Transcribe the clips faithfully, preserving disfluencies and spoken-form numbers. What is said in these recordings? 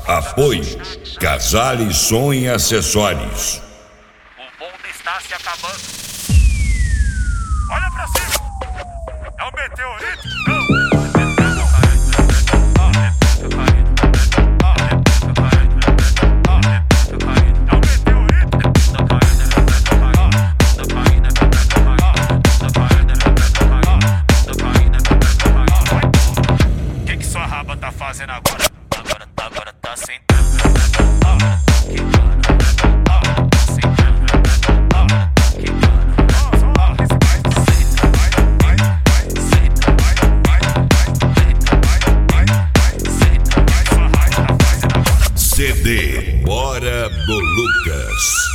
Apoio Casale Som e Acessórios. O mundo está se acabando. Olha pra cima. É um meteorito? Não. Tá fazendo agora? Agora, agora tá sentando. Agora tá queimando. Agora tá sentando. Agora tá queimando. Agora senta, vai, vai, vai, senta, vai, vai, vai, senta, vai, vai, sua raiva tá fazendo agora. C D Bora do Lucas.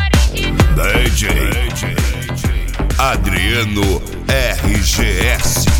D J Adriano R G S.